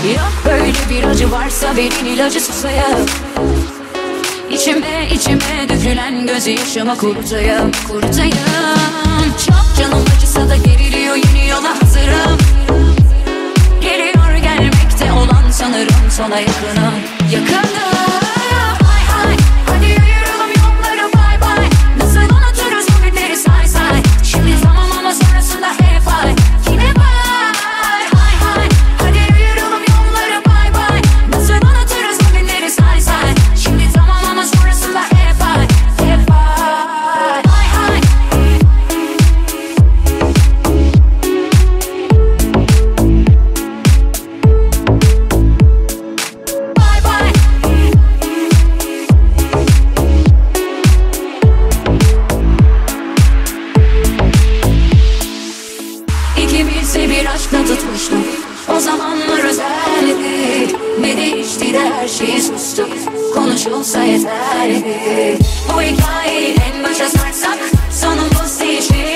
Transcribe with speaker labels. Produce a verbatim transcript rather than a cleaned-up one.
Speaker 1: Ya böyle bir acı varsa verin ilacı susayım. İçime içime dökülen gözü yaşıma kurutayım, kurutayım. Çok canım acısa da geriliyor, yeni yola hazırım. Geliyor gelmekte olan sanırım sana yakınım, yakınım. Hay hay, hadi yürüyelim yolları bay bay. Nasıl unuturuz bu günleri say say. Şimdi tamam ama sonrasında hep hay, yine bay. Hay hay, hadi yürüyelim yolları bay bay. Nasıl unuturuz bu günleri say say. Şimdi tamam ama sonrasında hep hay, hep hay. Hay hay. Bye bye. İkimizse bir aşkla tutmuştuk. O zamanlar özeldi. Ne değişti de her şeyi sustuk. Konuşulsa yeterdi. Bu hikayeyi en başa sarsak sonumuz değişir.